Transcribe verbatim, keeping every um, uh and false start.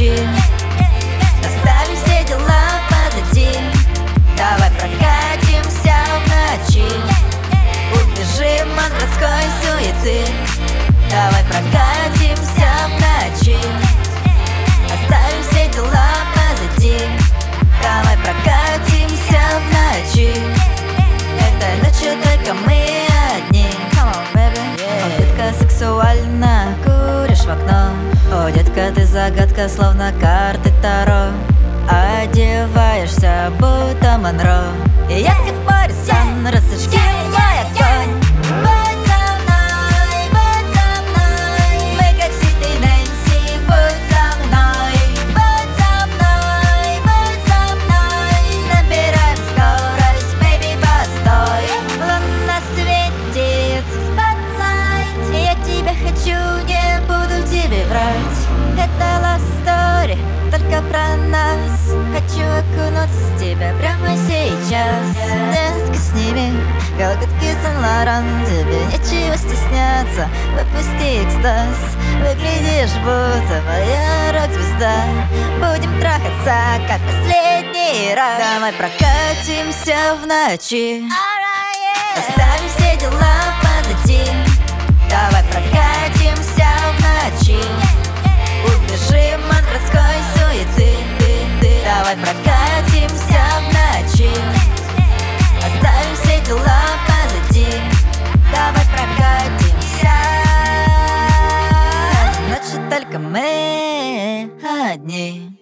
ночи. Оставим все дела позади. Давай прокатимся в ночи. Убежим от городской суеты. Давай прокатимся в ночи. Оставим все дела позади. Давай прокатимся в ночи. Этой ночью только мы одни. Come on, baby. Yeah. О, детка, сексуально куришь в окно. О, детка, ты загадка, словно карты Таро. Одеваешься, будто Монро. И я как Моррисон, рассажки мой огонь. Будь со мной, будь со мной. Мы как Сид и Нэнси, будь со мной. Будь со мной, будь со мной. Набираем скорость, baby, постой. Луна светит, spotlight. Я тебя хочу, не буду тебе врать. Это love story, только про нас. Хочу окунуться в тебя прямо сейчас. Детка, сними колготки Сен-Лоран. Тебе нечего стесняться, выпусти экстаз. Выглядишь, будто моя рок-звезда. Будем трахаться, как последний раз. Давай прокатимся в ночи. Оставим все дела позади. Давай прокатимся в ночи. Убежим от городской суеты. Давай прокатимся в ночи. Оставим все дела позади. Давай прокатимся. Ночью только мы одни.